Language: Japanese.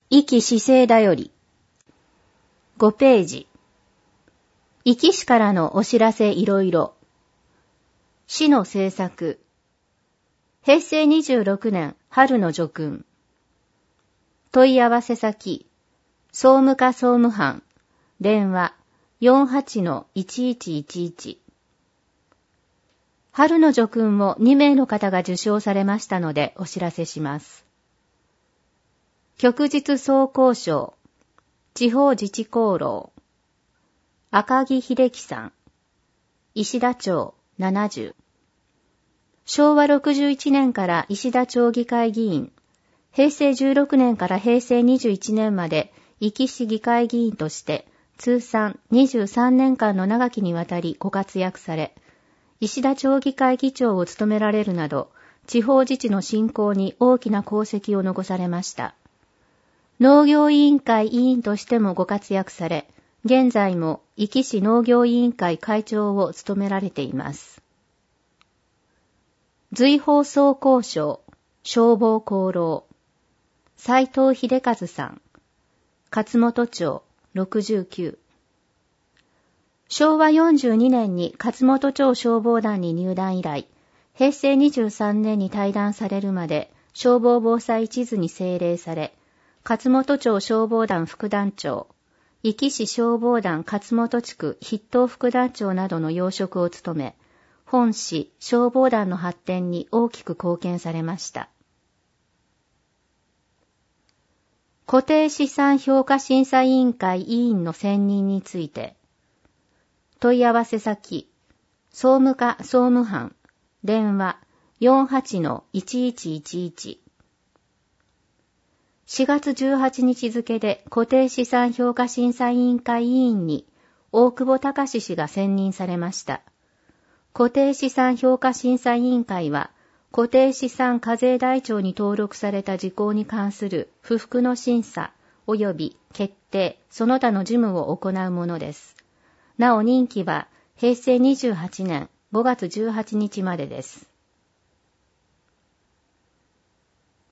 壱岐市政だより。5ページ。壱岐市からのお知らせいろいろ。市の政策。平成26年春の叙勲。問い合わせ先。総務課総務班。電話 48-1111。春の叙勲を2名の方が受賞されましたのでお知らせします。旭日総工賞、地方自治功労、赤木秀樹さん、石田町70。昭和61年から石田町議会議員、平成16年から平成21年まで壱岐市議会議員として通算23年間の長きにわたりご活躍され、石田町議会議長を務められるなど、地方自治の振興に大きな功績を残されました。農業委員会委員としてもご活躍され、現在も壱岐市農業委員会会長を務められています。随放総工賞、消防功労、斉藤秀和さん、勝本町69。昭和42年に勝本町消防団に入団以来、平成23年に退団されるまで消防防災地図に政令され、勝本町消防団副団長、壱岐市消防団勝本地区筆頭副団長などの要職を務め、本市消防団の発展に大きく貢献されました。固定資産評価審査委員会委員の選任について、問い合わせ先、総務課総務班、電話 48-1111。4月18日付で固定資産評価審査委員会委員に大久保隆氏が選任されました。固定資産評価審査委員会は、固定資産課税台帳に登録された事項に関する不服の審査及び決定、その他の事務を行うものです。なお任期は平成28年5月18日までです。